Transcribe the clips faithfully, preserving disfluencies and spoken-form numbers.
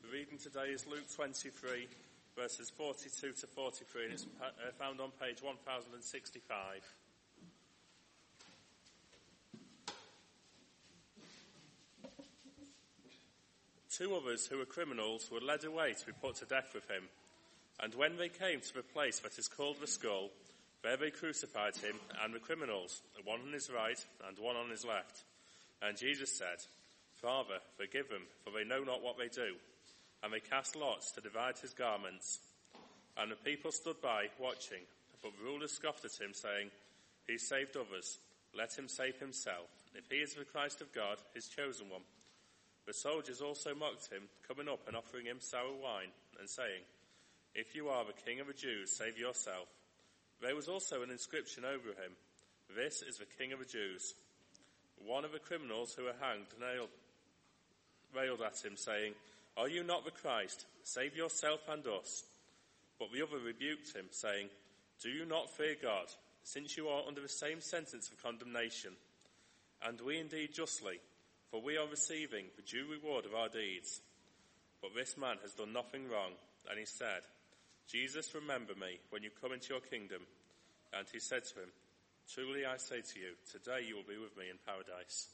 The reading today is Luke twenty-three, verses forty-two to forty-three, and it's found on page one thousand sixty-five. Two others who were criminals were led away to be put to death with him. And when they came to the place that is called the Skull, there they crucified him and the criminals, one on his right and one on his left. And Jesus said, Father, forgive them, for they know not what they do. And they cast lots to divide his garments. And the people stood by, watching. But the rulers scoffed at him, saying, He saved others. Let him save himself, if he is the Christ of God, his chosen one. The soldiers also mocked him, coming up and offering him sour wine, and saying, If you are the King of the Jews, save yourself. There was also an inscription over him, This is the King of the Jews. One of the criminals who were hanged nailed, railed at him, saying, Are you not the Christ? Save yourself and us. But the other rebuked him, saying, Do you not fear God, since you are under the same sentence of condemnation? And we indeed justly, for we are receiving the due reward of our deeds. But this man has done nothing wrong. And he said, Jesus, remember me when you come into your kingdom. And he said to him, Truly I say to you, today you will be with me in paradise.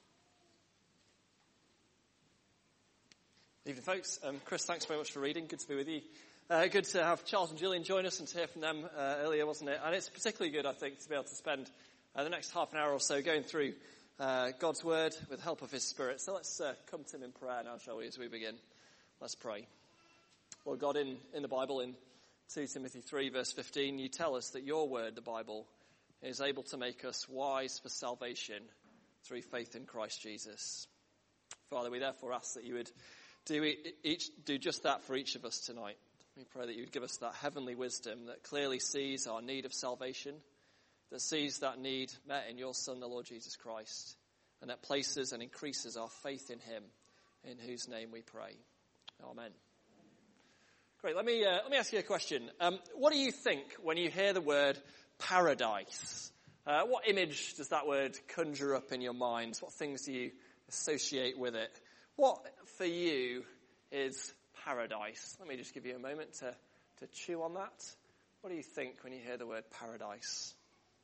Evening, folks. Um, Chris, thanks very much for reading. Good to be with you. Uh, good to have Charles and Julian join us and to hear from them uh, earlier, wasn't it? And it's particularly good, I think, to be able to spend uh, the next half an hour or so going through uh, God's Word with the help of His Spirit. So let's uh, come to Him in prayer now, shall we, as we begin. Let's pray. Lord God, in, in the Bible, in Second Timothy three, verse fifteen, you tell us that your Word, the Bible, is able to make us wise for salvation through faith in Christ Jesus. Father, we therefore ask that you would do each do just that for each of us tonight. We pray that you would give us that heavenly wisdom that clearly sees our need of salvation, that sees that need met in your Son, the Lord Jesus Christ, and that places and increases our faith in him, in whose name we pray. Amen. Great. Let me uh, let me ask you a question. Um, what do you think when you hear the word paradise? Uh, what image does that word conjure up in your minds? What things do you associate with it? What for you is paradise? Let me just give you a moment to, to chew on that. What do you think when you hear the word paradise?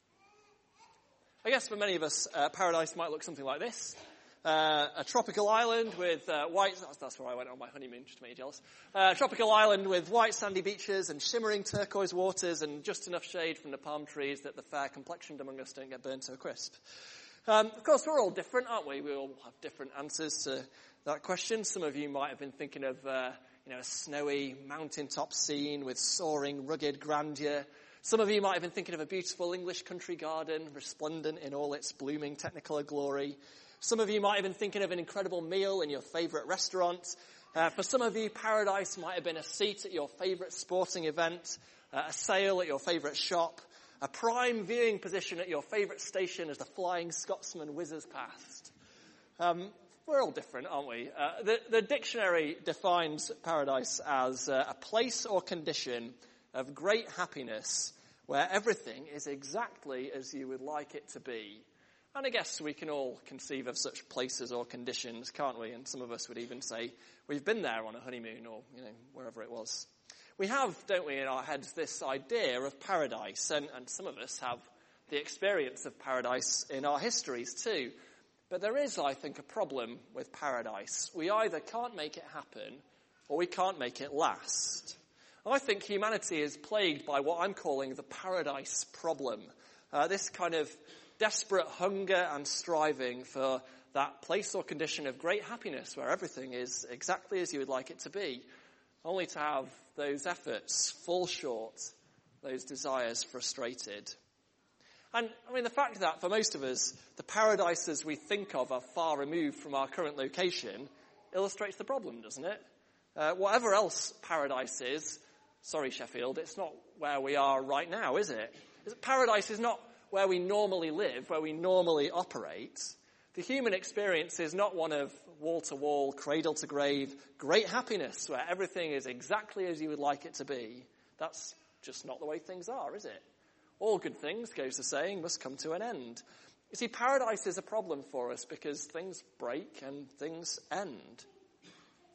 I guess for many of us, uh, paradise might look something like this. Uh, a tropical island with uh, white... That's, that's where I went on my honeymoon, just to make you jealous. Uh, a tropical island with white sandy beaches and shimmering turquoise waters and just enough shade from the palm trees that the fair-complexioned among us don't get burnt to a crisp. Um, of course, we're all different, aren't we? We all have different answers to that question. Some of you might have been thinking of uh, you know, a snowy mountaintop scene with soaring, rugged grandeur. Some of you might have been thinking of a beautiful English country garden, resplendent in all its blooming technicolor glory. Some of you might have been thinking of an incredible meal in your favourite restaurant. Uh, for some of you, paradise might have been a seat at your favourite sporting event, uh, a sale at your favourite shop, a prime viewing position at your favourite station as the Flying Scotsman whizzes past. Um, we're all different, aren't we? Uh, the, the dictionary defines paradise as uh, a place or condition of great happiness where everything is exactly as you would like it to be. And I guess we can all conceive of such places or conditions, can't we? And some of us would even say we've been there on a honeymoon or, you know, wherever it was. We have, don't we, in our heads this idea of paradise, and, and some of us have the experience of paradise in our histories too. But there is, I think, a problem with paradise. We either can't make it happen or we can't make it last. I think humanity is plagued by what I'm calling the paradise problem. Uh, this kind of desperate hunger and striving for that place or condition of great happiness where everything is exactly as you would like it to be, only to have those efforts fall short, those desires frustrated. And, I mean, the fact that for most of us, the paradises we think of are far removed from our current location illustrates the problem, doesn't it? Uh, whatever else paradise is, sorry Sheffield, it's not where we are right now, is it? Paradise is not where we normally live, where we normally operate. The human experience is not one of wall-to-wall, cradle-to-grave, great happiness where everything is exactly as you would like it to be. That's just not the way things are, is it? All good things, goes the saying, must come to an end. You see, paradise is a problem for us because things break and things end.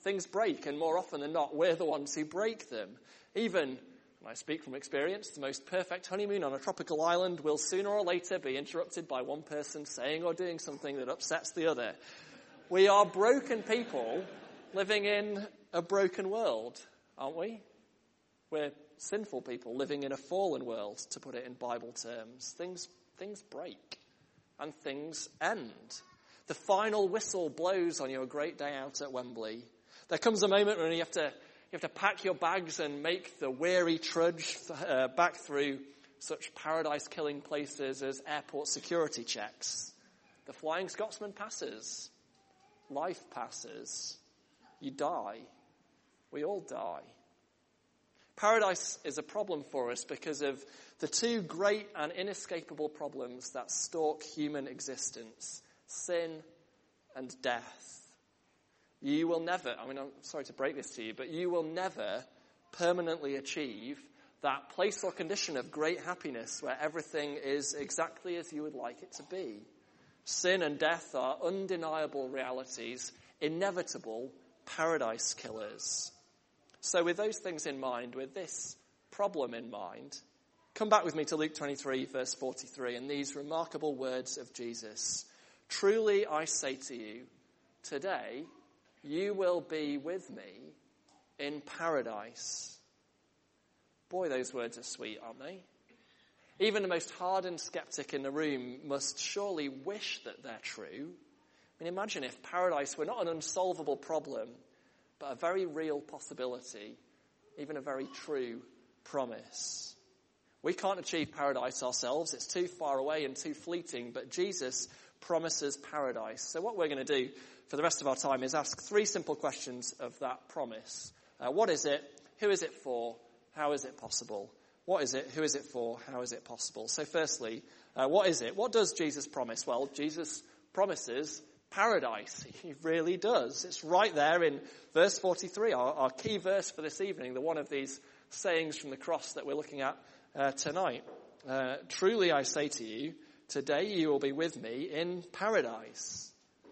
Things break, and more often than not, we're the ones who break them. Even, and I speak from experience, the most perfect honeymoon on a tropical island will sooner or later be interrupted by one person saying or doing something that upsets the other. We are broken people living in a broken world, aren't we? We're sinful people living in a fallen world, to put it in Bible terms. Things, things break, and things end. The final whistle blows on your great day out at Wembley. There comes a moment when you have to you have to pack your bags and make the weary trudge uh, back through such paradise-killing places as airport security checks. The Flying Scotsman passes. Life passes. You die. We all die. Paradise is a problem for us because of the two great and inescapable problems that stalk human existence: sin and death. You will never, I mean, I'm sorry to break this to you, but you will never permanently achieve that place or condition of great happiness where everything is exactly as you would like it to be. Sin and death are undeniable realities, inevitable paradise killers. So with those things in mind, with this problem in mind, come back with me to Luke twenty-three, verse forty-three, and these remarkable words of Jesus. Truly I say to you, today you will be with me in paradise. Boy, those words are sweet, aren't they? Even the most hardened skeptic in the room must surely wish that they're true. I mean, imagine if paradise were not an unsolvable problem, but a very real possibility, even a very true promise. We can't achieve paradise ourselves. It's too far away and too fleeting, but Jesus promises paradise. So what we're going to do for the rest of our time is ask three simple questions of that promise. Uh, what is it? Who is it for? How is it possible? What is it? Who is it for? How is it possible? So firstly, uh, what is it? What does Jesus promise? Well, Jesus promises paradise. He really does. It's right there in verse forty-three, our, our key verse for this evening, the one of these sayings from the cross that we're looking at uh, tonight. Uh, Truly I say to you, today you will be with me in paradise.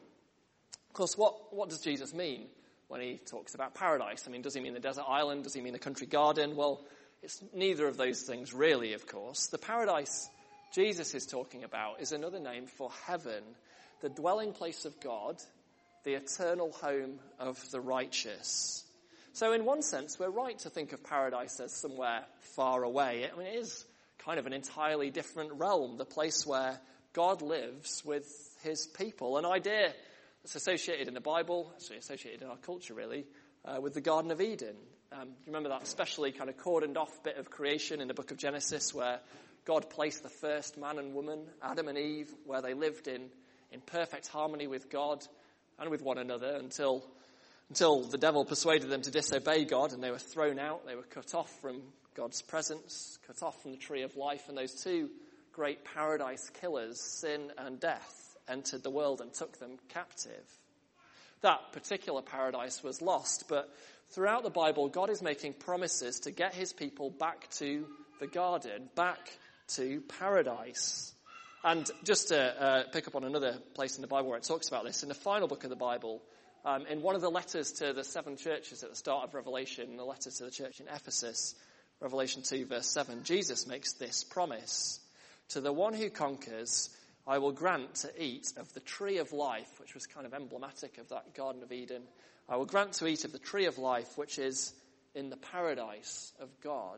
Of course, what, what does Jesus mean when he talks about paradise? I mean, does he mean the desert island? Does he mean the country garden? Well, it's neither of those things really, of course. The paradise Jesus is talking about is another name for heaven, the dwelling place of God, the eternal home of the righteous. So in one sense, we're right to think of paradise as somewhere far away. I mean, it is kind of an entirely different realm, the place where God lives with his people, an idea that's associated in the Bible, actually associated in our culture really, uh, with the Garden of Eden. Um, you remember that especially kind of cordoned off bit of creation in the book of Genesis where God placed the first man and woman, Adam and Eve, where they lived in, in perfect harmony with God and with one another until until the devil persuaded them to disobey God and they were thrown out. They were cut off from God's presence, cut off from the tree of life, and those two great paradise killers, sin and death, entered the world and took them captive. That particular paradise was lost, but throughout the Bible, God is making promises to get his people back to the garden, back to paradise. And just to uh, pick up on another place in the Bible where it talks about this, in the final book of the Bible, um, in one of the letters to the seven churches at the start of Revelation, the letter to the church in Ephesus, Revelation two verse seven, Jesus makes this promise. To the one who conquers, I will grant to eat of the tree of life, which was kind of emblematic of that Garden of Eden. I will grant to eat of the tree of life, which is in the paradise of God.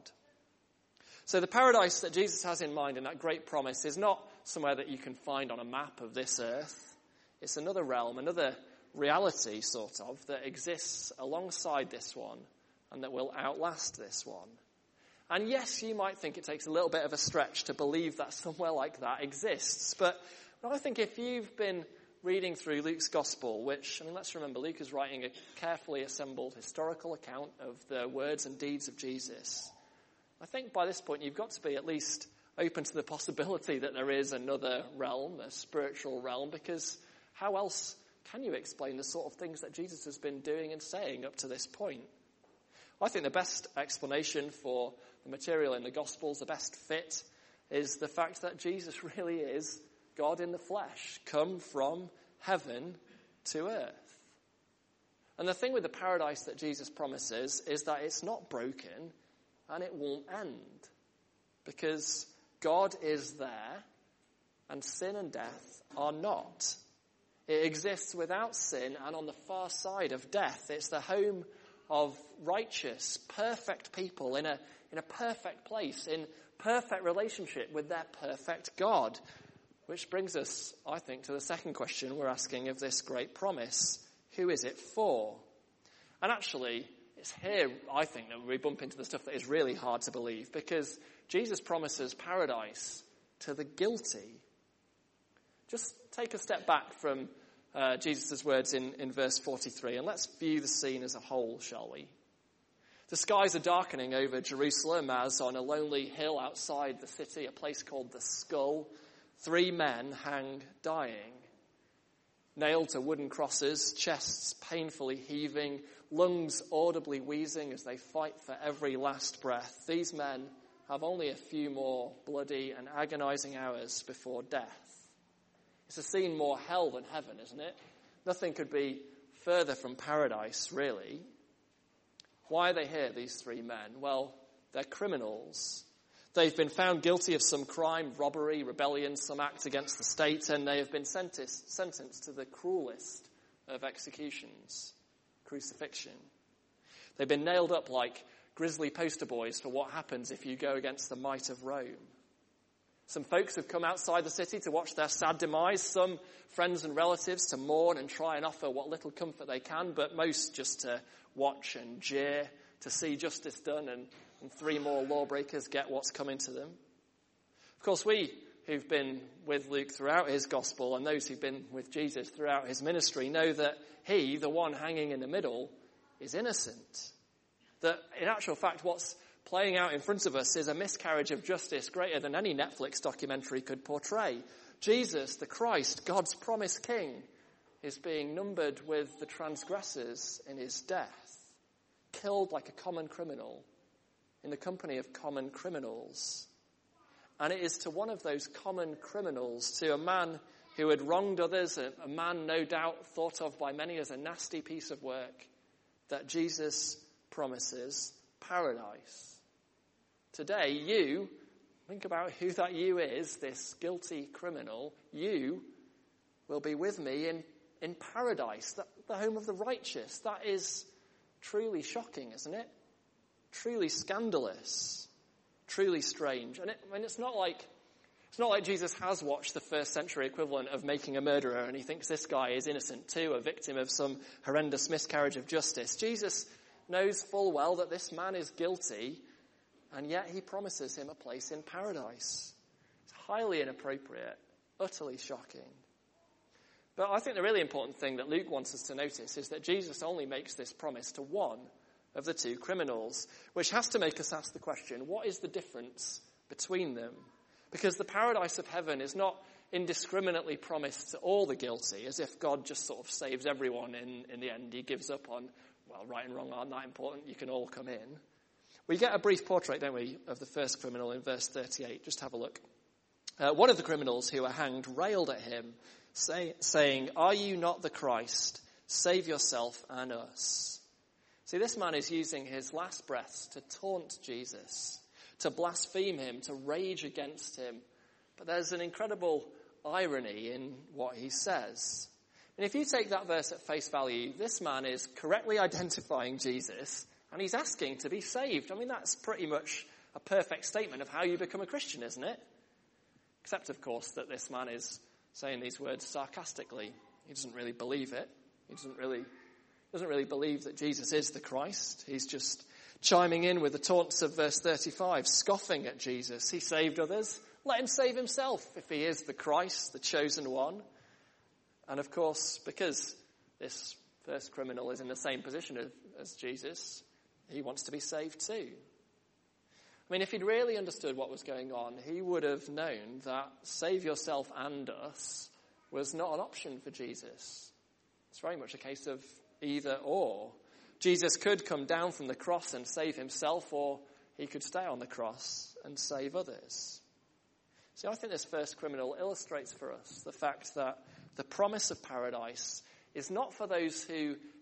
So the paradise that Jesus has in mind in that great promise is not somewhere that you can find on a map of this earth. It's another realm, another reality, sort of, that exists alongside this one and that will outlast this one. And yes, you might think it takes a little bit of a stretch to believe that somewhere like that exists. But I think if you've been reading through Luke's gospel, which, I mean, let's remember, Luke is writing a carefully assembled historical account of the words and deeds of Jesus. I think by this point you've got to be at least open to the possibility that there is another realm, a spiritual realm, because how else can you explain the sort of things that Jesus has been doing and saying up to this point? I think the best explanation for the material in the Gospels, the best fit, is the fact that Jesus really is God in the flesh, come from heaven to earth. And the thing with the paradise that Jesus promises is that it's not broken and it won't end. Because God is there and sin and death are not. It exists without sin and on the far side of death. It's the home of righteous, perfect people in a, in a perfect place, in perfect relationship with their perfect God. Which brings us, I think, to the second question we're asking of this great promise. Who is it for? And actually, it's here, I think, that we bump into the stuff that is really hard to believe, because Jesus promises paradise to the guilty. Just take a step back from uh, Jesus' words in, in verse forty-three, and let's view the scene as a whole, shall we? The skies are darkening over Jerusalem as on a lonely hill outside the city, a place called the Skull, three men hang dying. Nailed to wooden crosses, chests painfully heaving, lungs audibly wheezing as they fight for every last breath. These men have only a few more bloody and agonizing hours before death. It's a scene more hell than heaven, isn't it? Nothing could be further from paradise, really. Why are they here, these three men? Well, they're criminals. They've been found guilty of some crime, robbery, rebellion, some act against the state, and they have been sentenced, sentenced to the cruelest of executions, crucifixion. They've been nailed up like grisly poster boys for what happens if you go against the might of Rome. Some folks have come outside the city to watch their sad demise, some friends and relatives to mourn and try and offer what little comfort they can, but most just to watch and jeer, to see justice done and and three more lawbreakers get what's coming to them. Of course, we who've been with Luke throughout his gospel and those who've been with Jesus throughout his ministry know that he, the one hanging in the middle, is innocent. That in actual fact, what's playing out in front of us is a miscarriage of justice greater than any Netflix documentary could portray. Jesus, the Christ, God's promised king, is being numbered with the transgressors in his death, killed like a common criminal, in the company of common criminals. And it is to one of those common criminals, to a man who had wronged others, a, a man no doubt thought of by many as a nasty piece of work, that Jesus promises paradise. Today, you, think about who that you is, this guilty criminal, you will be with me in, in paradise, the, the home of the righteous. That is truly shocking, isn't it? Truly scandalous, truly strange. And it, I mean, it's not like it's not like Jesus has watched the first century equivalent of Making a Murderer and he thinks this guy is innocent too, a victim of some horrendous miscarriage of justice. Jesus knows full well that this man is guilty, and yet he promises him a place in paradise. It's highly inappropriate, utterly shocking. But I think the really important thing that Luke wants us to notice is that Jesus only makes this promise to one of the two criminals, which has to make us ask the question, what is the difference between them? Because the paradise of heaven is not indiscriminately promised to all the guilty, as if God just sort of saves everyone in, in the end. He gives up on, well, right and wrong aren't that important, you can all come in. We get a brief portrait, don't we, of the first criminal in verse thirty-eight. Just have a look. Uh, one of the criminals who were hanged railed at him, say, saying, "Are you not the Christ? Save yourself and us." See, this man is using his last breaths to taunt Jesus, to blaspheme him, to rage against him. But there's an incredible irony in what he says. And if you take that verse at face value, this man is correctly identifying Jesus, and he's asking to be saved. I mean, that's pretty much a perfect statement of how you become a Christian, isn't it? Except, of course, that this man is saying these words sarcastically. He doesn't really believe it. He doesn't really... doesn't really believe that Jesus is the Christ. He's just chiming in with the taunts of verse thirty-five, scoffing at Jesus. He saved others. Let him save himself if he is the Christ, the chosen one. And of course, because this first criminal is in the same position as, as Jesus, he wants to be saved too. I mean, if he'd really understood what was going on, he would have known that save yourself and us was not an option for Jesus. It's very much a case of either or. Jesus could come down from the cross and save himself, or he could stay on the cross and save others. See, I think this first criminal illustrates for us the fact that the promise of paradise is not for those who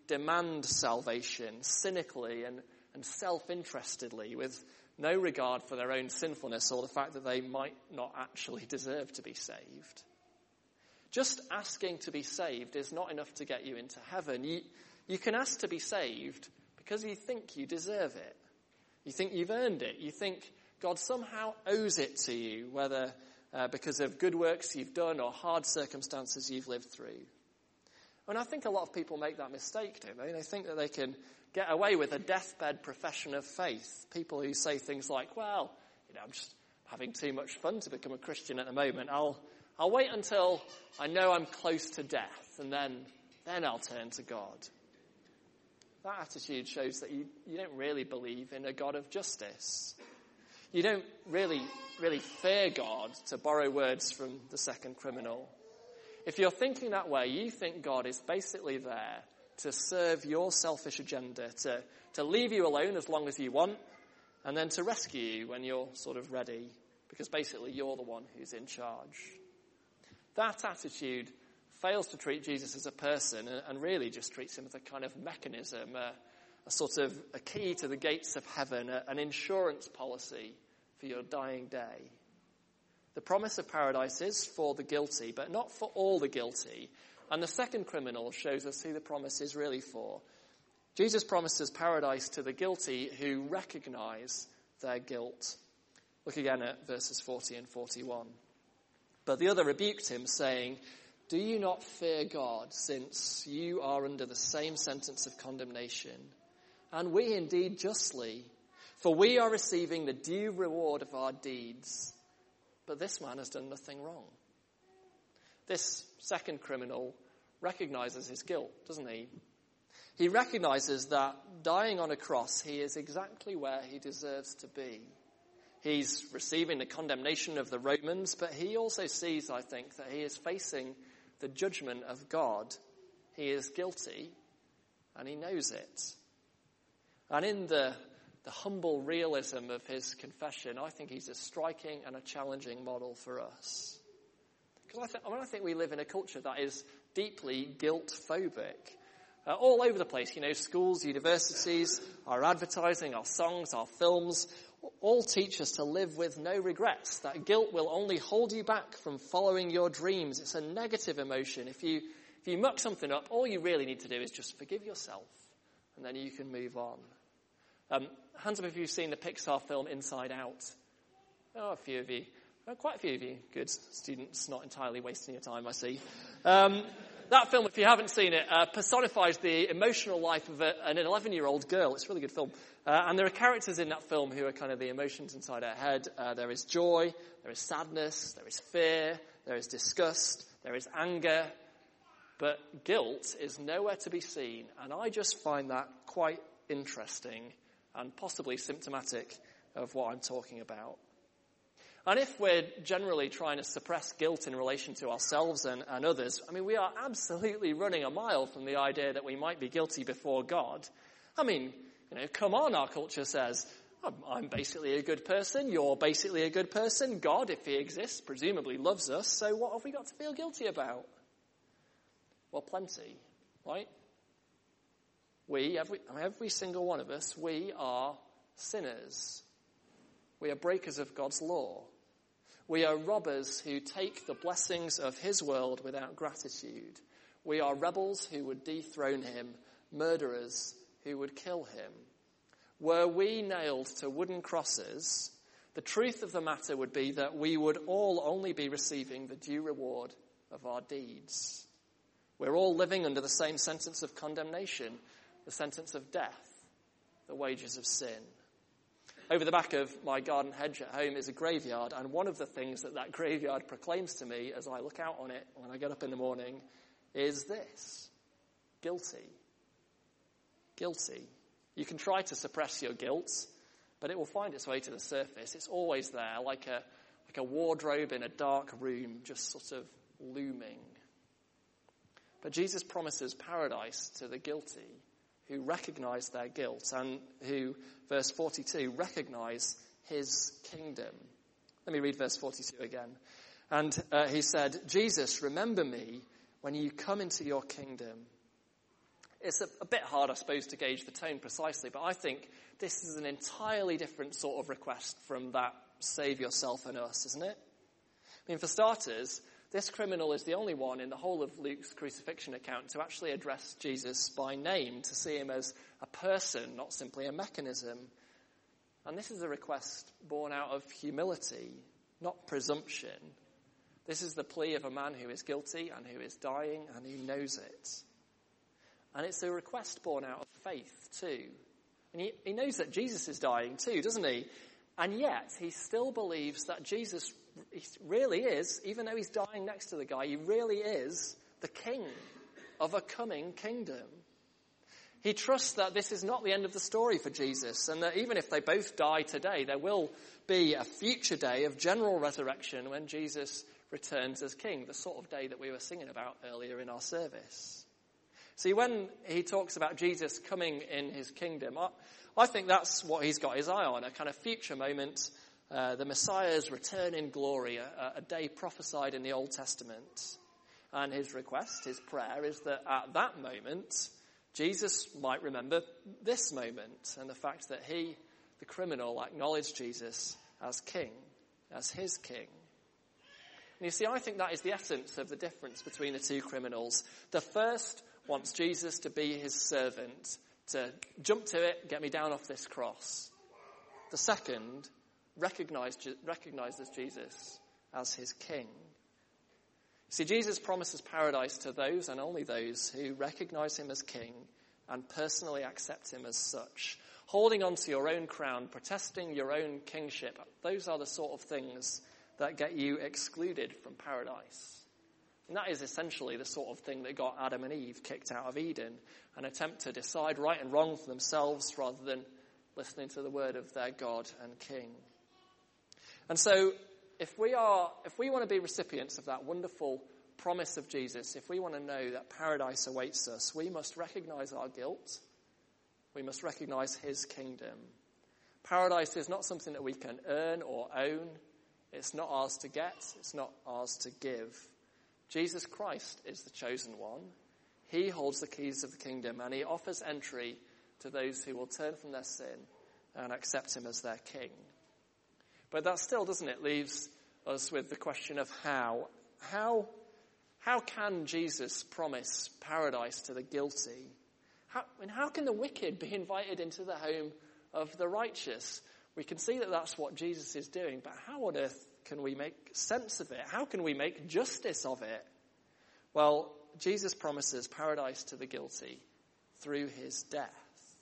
demand salvation cynically and, and self-interestedly with no regard for their own sinfulness or the fact that they might not actually deserve to be saved. Just asking to be saved is not enough to get you into heaven. You, you can ask to be saved because you think you deserve it. You think you've earned it. You think God somehow owes it to you, whether uh, because of good works you've done or hard circumstances you've lived through. And I think a lot of people make that mistake, don't they? They think that they can get away with a deathbed profession of faith. People who say things like, well, you know, I'm just having too much fun to become a Christian at the moment. I'll I'll wait until I know I'm close to death, and then then I'll turn to God. That attitude shows that you, you don't really believe in a God of justice. You don't really, really fear God, to borrow words from the second criminal. If you're thinking that way, you think God is basically there to serve your selfish agenda, to, to leave you alone as long as you want, and then to rescue you when you're sort of ready, because basically you're the one who's in charge. That attitude fails to treat Jesus as a person and, and really just treats him as a kind of mechanism, a, a sort of a key to the gates of heaven, a, an insurance policy for your dying day. The promise of paradise is for the guilty, but not for all the guilty. And the second criminal shows us who the promise is really for. Jesus promises paradise to the guilty who recognize their guilt. Look again at verses forty and forty-one. But the other rebuked him, saying, do you not fear God, since you are under the same sentence of condemnation? And we indeed justly, for we are receiving the due reward of our deeds. But this man has done nothing wrong. This second criminal recognizes his guilt, doesn't he? He recognizes that dying on a cross, he is exactly where he deserves to be. He's receiving the condemnation of the Romans, but he also sees, I think, that he is facing the judgment of God. He is guilty, and he knows it. And in the, the humble realism of his confession, I think he's a striking and a challenging model for us. Because I, th- I, mean, I think we live in a culture that is deeply guilt-phobic. Uh, all over the place, you know, schools, universities, our advertising, our songs, our films, all teach us to live with no regrets, that guilt will only hold you back from following your dreams. It's a negative emotion. If you if you muck something up, all you really need to do is just forgive yourself, and then you can move on. Um, hands up if you've seen the Pixar film Inside Out. Oh, a few of you. Oh, quite a few of you. Good students, not entirely wasting your time, I see. Um, that film, if you haven't seen it, uh, personifies the emotional life of a, an eleven-year-old girl. It's a really good film. Uh, and there are characters in that film who are kind of the emotions inside her head. Uh, there is joy, there is sadness, there is fear, there is disgust, there is anger. But guilt is nowhere to be seen. And I just find that quite interesting and possibly symptomatic of what I'm talking about. And if we're generally trying to suppress guilt in relation to ourselves and, and others, I mean, we are absolutely running a mile from the idea that we might be guilty before God. I mean, you know, come on, our culture says, I'm, I'm basically a good person, you're basically a good person, God, if he exists, presumably loves us, so what have we got to feel guilty about? Well, plenty, right? We, every, every single one of us, we are sinners. We are breakers of God's law. We are robbers who take the blessings of his world without gratitude. We are rebels who would dethrone him, murderers who would kill him. Were we nailed to wooden crosses, the truth of the matter would be that we would all only be receiving the due reward of our deeds. We're all living under the same sentence of condemnation, the sentence of death, the wages of sin. Over the back of my garden hedge at home is a graveyard, and one of the things that that graveyard proclaims to me as I look out on it when I get up in the morning is this: guilty. Guilty. You can try to suppress your guilt, but it will find its way to the surface. It's always there, like a like a wardrobe in a dark room, just sort of looming. But Jesus promises paradise to the guilty who recognize their guilt and who, verse forty-two, recognize his kingdom. Let me read verse forty-two again. And uh, he said, Jesus, remember me when you come into your kingdom. it's a, a bit hard, I suppose, to gauge the tone precisely, but I think this is an entirely different sort of request from that save yourself and us, isn't it? I mean, for starters, this criminal is the only one in the whole of Luke's crucifixion account to actually address Jesus by name, to see him as a person, not simply a mechanism. And this is a request born out of humility, not presumption. This is the plea of a man who is guilty and who is dying and who knows it. And it's a request born out of faith too. And he, he knows that Jesus is dying too, doesn't he? And yet he still believes that Jesus he really is, even though he's dying next to the guy, he really is the king of a coming kingdom. He trusts that this is not the end of the story for Jesus, and that even if they both die today, there will be a future day of general resurrection when Jesus returns as king, the sort of day that we were singing about earlier in our service. See, when he talks about Jesus coming in his kingdom, I, I think that's what he's got his eye on, a kind of future moment, uh, the Messiah's return in glory, a, a day prophesied in the Old Testament. And his request, his prayer, is that at that moment, Jesus might remember this moment and the fact that he, the criminal, acknowledged Jesus as king, as his king. And you see, I think that is the essence of the difference between the two criminals. The first wants Jesus to be his servant, to jump to it, get me down off this cross. The second recognized, recognizes Jesus as his king. See, Jesus promises paradise to those and only those who recognize him as king and personally accept him as such. Holding on to your own crown, protesting your own kingship, those are the sort of things that get you excluded from paradise. And that is essentially the sort of thing that got Adam and Eve kicked out of Eden, an attempt to decide right and wrong for themselves rather than listening to the word of their God and King. And so, if we are, if we want to be recipients of that wonderful promise of Jesus, if we want to know that paradise awaits us, we must recognize our guilt. We must recognize his kingdom. Paradise is not something that we can earn or own. It's not ours to get. It's not ours to give. Jesus Christ is the chosen one. He holds the keys of the kingdom, and he offers entry to those who will turn from their sin and accept him as their king. But that still, doesn't it, leaves us with the question of how. How, how can Jesus promise paradise to the guilty? How, and how can the wicked be invited into the home of the righteous? We can see that that's what Jesus is doing, but how on earth can we make sense of it? How can we make justice of it? Well, Jesus promises paradise to the guilty through his death.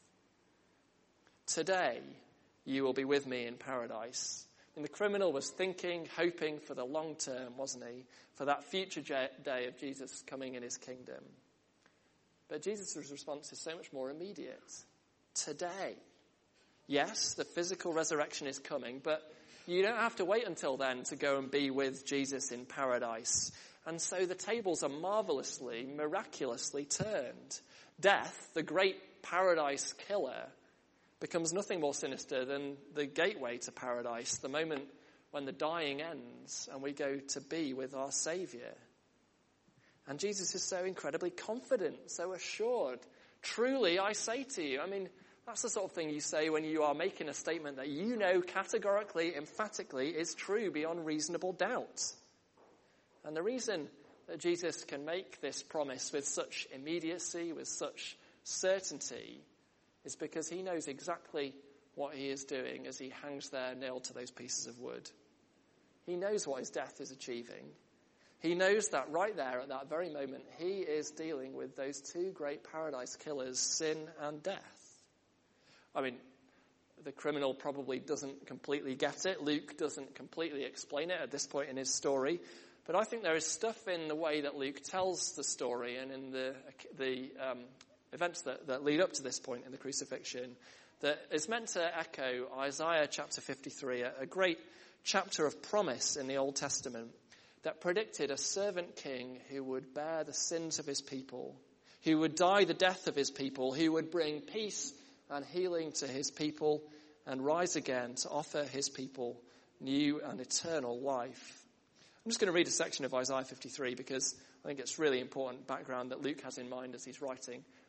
Today, you will be with me in paradise. And the criminal was thinking, hoping for the long term, wasn't he? For that future day of Jesus coming in his kingdom. But Jesus' response is so much more immediate. Today. Yes, the physical resurrection is coming, but you don't have to wait until then to go and be with Jesus in paradise. And so the tables are marvelously, miraculously turned. Death, the great paradise killer, becomes nothing more sinister than the gateway to paradise, the moment when the dying ends and we go to be with our Saviour. And Jesus is so incredibly confident, so assured. Truly, I say to you, I mean, that's the sort of thing you say when you are making a statement that you know categorically, emphatically is true beyond reasonable doubt. And the reason that Jesus can make this promise with such immediacy, with such certainty, is because he knows exactly what he is doing as he hangs there nailed to those pieces of wood. He knows what his death is achieving. He knows that right there at that very moment, he is dealing with those two great paradise killers, sin and death. I mean, the criminal probably doesn't completely get it. Luke doesn't completely explain it at this point in his story. But I think there is stuff in the way that Luke tells the story and in the the um, events that, that lead up to this point in the crucifixion that is meant to echo Isaiah chapter fifty-three, a, a great chapter of promise in the Old Testament that predicted a servant king who would bear the sins of his people, who would die the death of his people, who would bring peace and healing to his people and rise again to offer his people new and eternal life. I'm just going to read a section of Isaiah fifty-three because I think it's really important background that Luke has in mind as he's writing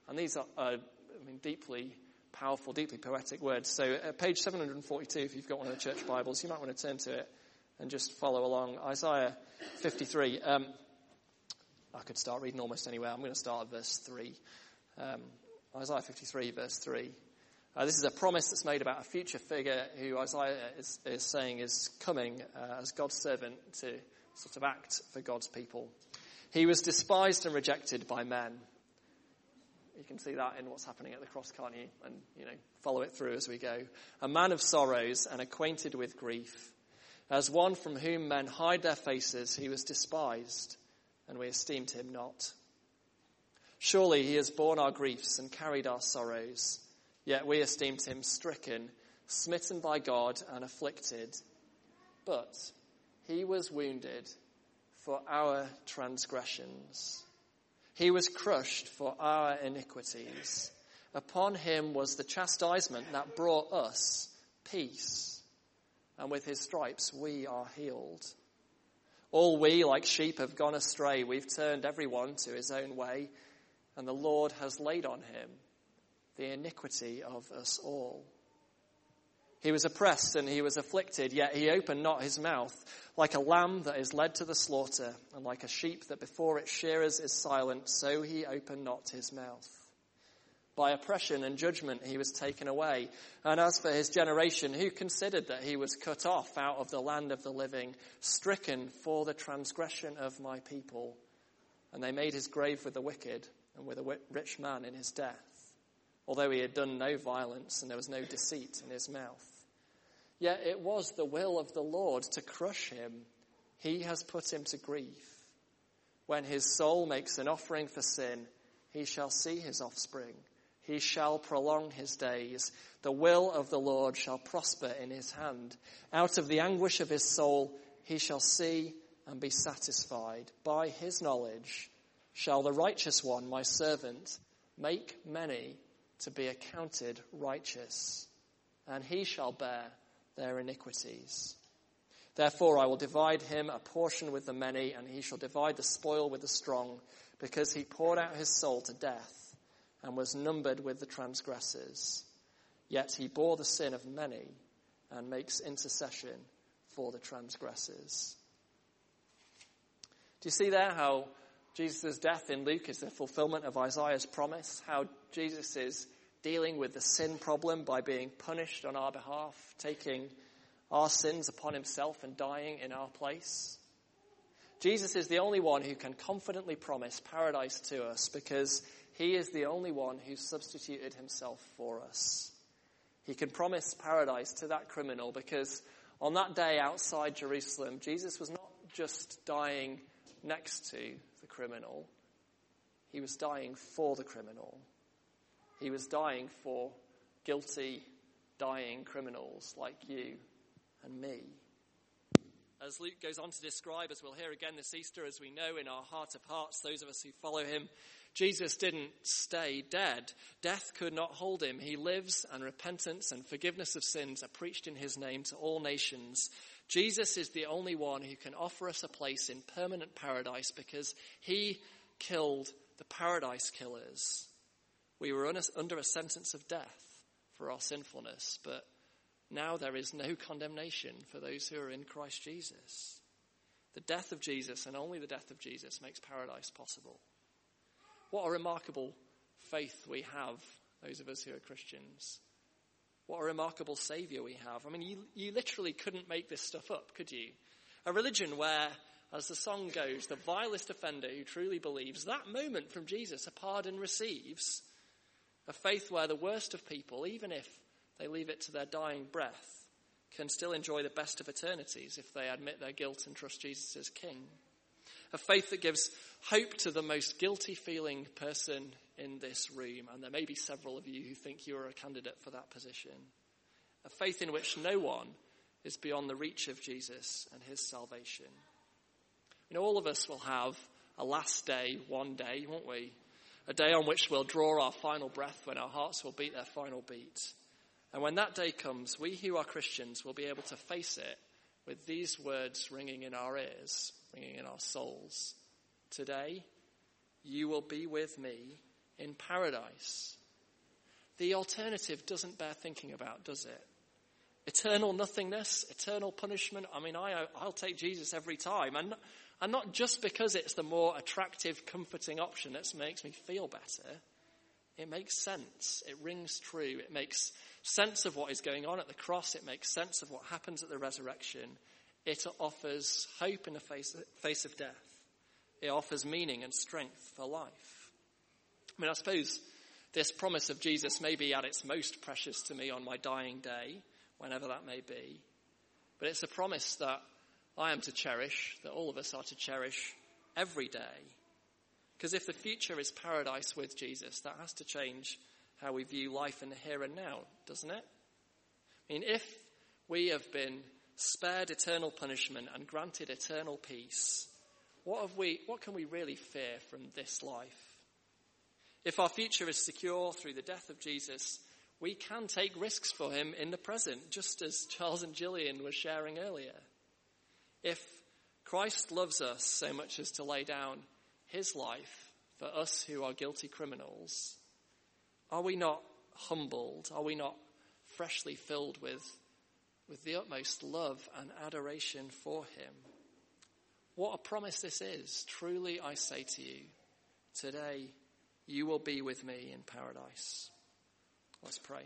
And these are, uh, I mean, deeply powerful, deeply poetic words. So at page seven hundred forty-two, if you've got one of the church Bibles, you might want to turn to it and just follow along. Isaiah fifty-three. Um, I could start reading almost anywhere. I'm going to start at verse three. Um, Isaiah fifty-three, verse three. Uh, this is a promise that's made about a future figure who Isaiah is, is saying is coming uh, as God's servant to sort of act for God's people. He was despised and rejected by men. You can see that in what's happening at the cross, can't you? And, you know, follow it through as we go. A man of sorrows and acquainted with grief. As one from whom men hide their faces, he was despised, and we esteemed him not. Surely he has borne our griefs and carried our sorrows. Yet we esteemed him stricken, smitten by God and afflicted. But he was wounded for our transgressions. He was crushed for our iniquities. Upon him was the chastisement that brought us peace. And with his stripes we are healed. All we, like sheep, have gone astray. We've turned everyone to his own way. And the Lord has laid on him the iniquity of us all. He was oppressed and he was afflicted, yet he opened not his mouth. Like a lamb that is led to the slaughter, and like a sheep that before its shearers is silent, so he opened not his mouth. By oppression and judgment he was taken away. And as for his generation, who considered that he was cut off out of the land of the living, stricken for the transgression of my people? And they made his grave with the wicked, and with a rich man in his death, although he had done no violence and there was no deceit in his mouth. Yet it was the will of the Lord to crush him. He has put him to grief. When his soul makes an offering for sin, he shall see his offspring. He shall prolong his days. The will of the Lord shall prosper in his hand. Out of the anguish of his soul, he shall see and be satisfied. By his knowledge shall the righteous one, my servant, make many to be accounted righteous, and he shall bear their iniquities. Therefore I will divide him a portion with the many, and he shall divide the spoil with the strong, because he poured out his soul to death and was numbered with the transgressors. Yet he bore the sin of many and makes intercession for the transgressors. Do you see there how Jesus' death in Luke is the fulfillment of Isaiah's promise? How Jesus is dealing with the sin problem by being punished on our behalf, taking our sins upon himself and dying in our place. Jesus is the only one who can confidently promise paradise to us because he is the only one who substituted himself for us. He can promise paradise to that criminal because on that day outside Jerusalem, Jesus was not just dying next to the criminal. He was dying for the criminal. He was dying for guilty, dying criminals like you and me. As Luke goes on to describe, as we'll hear again this Easter, as we know in our heart of hearts, those of us who follow him, Jesus didn't stay dead. Death could not hold him. He lives, and repentance and forgiveness of sins are preached in his name to all nations. Jesus is the only one who can offer us a place in permanent paradise because he killed the paradise killers. We were under a sentence of death for our sinfulness, but now there is no condemnation for those who are in Christ Jesus. The death of Jesus, and only the death of Jesus, makes paradise possible. What a remarkable faith we have, those of us who are Christians. What a remarkable Saviour we have. I mean, you, you literally couldn't make this stuff up, could you? A religion where, as the song goes, the vilest offender who truly believes that moment from Jesus a pardon receives. A faith where the worst of people, even if they leave it to their dying breath, can still enjoy the best of eternities if they admit their guilt and trust Jesus as King. A faith that gives hope to the most guilty feeling person in this room, and there may be several of you who think you are a candidate for that position. A faith in which no one is beyond the reach of Jesus and his salvation. You know, all of us will have a last day one day, won't we? A day on which we'll draw our final breath, when our hearts will beat their final beat. And when that day comes, we who are Christians will be able to face it with these words ringing in our ears, ringing in our souls. Today, you will be with me in paradise. The alternative doesn't bear thinking about, does it? Eternal nothingness, eternal punishment. I mean, I, I'll take Jesus every time. And, and not just because it's the more attractive, comforting option that makes me feel better. It makes sense. It rings true. It makes sense of what is going on at the cross. It makes sense of what happens at the resurrection. It offers hope in the face of, face of death. It offers meaning and strength for life. I mean, I suppose this promise of Jesus may be at its most precious to me on my dying day, whenever that may be. But it's a promise that I am to cherish, that all of us are to cherish every day. Because if the future is paradise with Jesus, that has to change how we view life in the here and now, doesn't it? I mean, if we have been spared eternal punishment and granted eternal peace, what have we, what can we really fear from this life? If our future is secure through the death of Jesus, we can take risks for him in the present, just as Charles and Gillian were sharing earlier. If Christ loves us so much as to lay down his life for us who are guilty criminals, are we not humbled? Are we not freshly filled with, with the utmost love and adoration for him? What a promise this is. Truly I say to you, today you will be with me in paradise. Let's pray.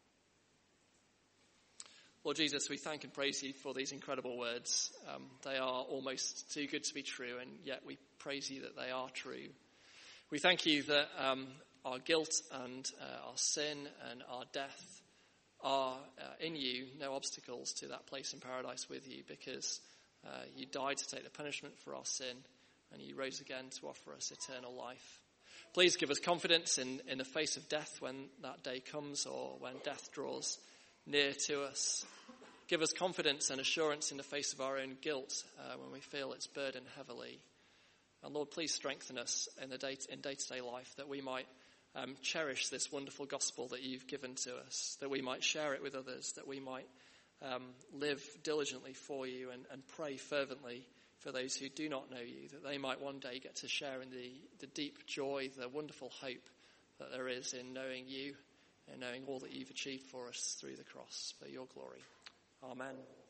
Lord Jesus, we thank and praise you for these incredible words. Um, they are almost too good to be true, and yet we praise you that they are true. We thank you that um, our guilt and uh, our sin and our death are uh, in you, no obstacles to that place in paradise with you, because uh, you died to take the punishment for our sin, and you rose again to offer us eternal life. Please give us confidence in, in the face of death when that day comes, or when death draws near to us. Give us confidence and assurance in the face of our own guilt uh, when we feel its burden heavily. And Lord, please strengthen us in the day in day-to-day life, that we might um, cherish this wonderful gospel that you've given to us, that we might share it with others, that we might um, live diligently for you and, and pray fervently for those who do not know you, that they might one day get to share in the, the deep joy, the wonderful hope that there is in knowing you and knowing all that you've achieved for us through the cross, for your glory. Amen.